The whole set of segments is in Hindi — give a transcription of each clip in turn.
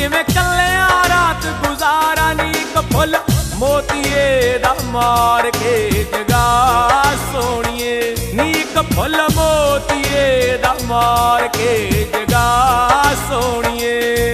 जिवें कल्लियां रात गुजारा नी इक फुल मोतीए दा मार के जगा सोनिए नी इक फुल मोतीए दा मार के जगा सोनिए।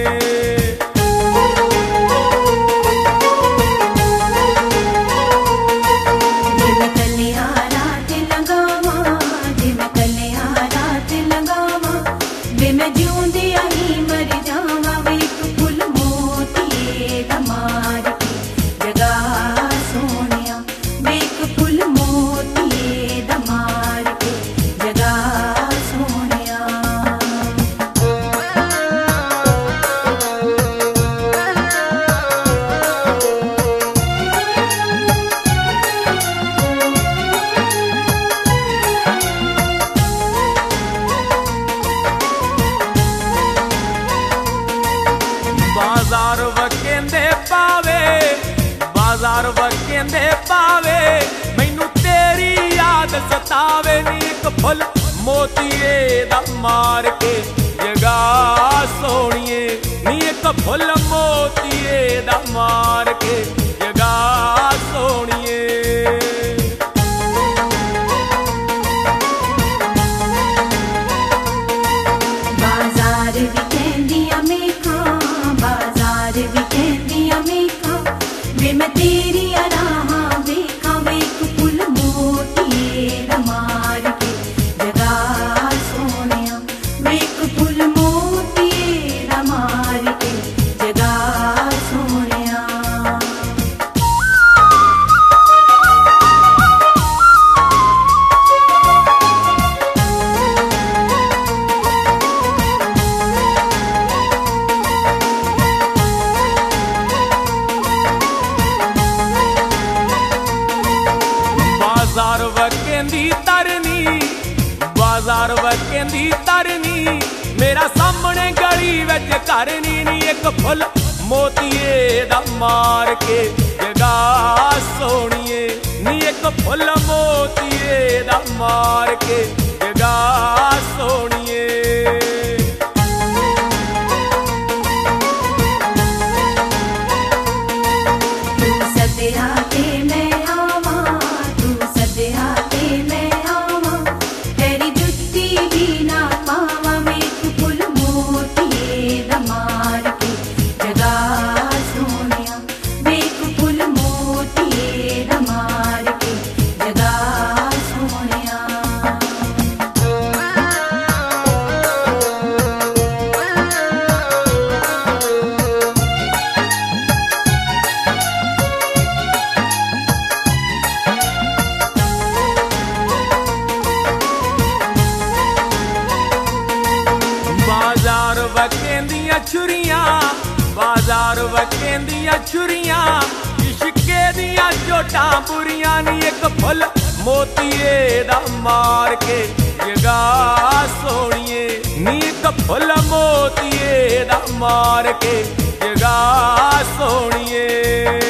बाजार वकेंदे पावे, बाजार वकेंदे पावे, मैनू तेरी याद सतावे नी इक फुल मोतीए दा मार के जगा सोनिए नी इक फुल मोतीए दा मार के जगा सोनिए। बाजार विकेंदियां मेखा, बाजार विकेंदियां मेखा, वे मैं तेरी राहां वेखा, वेख फुल मोतीए दा मार के जगा सोनिया, वेख फुल मोतीए दा मार के जगा सोनिया। बाजार वकेंदी तरनी, बाजार वकेंदी तरनी, मेरा सामने गली विच करनी नी इक फुल मोतीए दा मार के जगा सोनिए नी इक फुल मोतीए दा मार के जगा सोनिए। तू सदिया ते मैं आवा, तू सदिया ते मैं आवा, तेरी जुत्ती भी ना पावा, वेख फुल मोतीए दा मार के जगा सोनिया, वेख फुल मोतीए दा मार के जगा सोनिया। बाजार वकेंदियां छुरियां, बाजार वकेंदियां छुरियां, इश्के दियां चोटां बुरियां नी इक फुल मोतीए दा मार के जगा सोनिए नी इक फुल मोतीए दा मार के जगा सोनिए।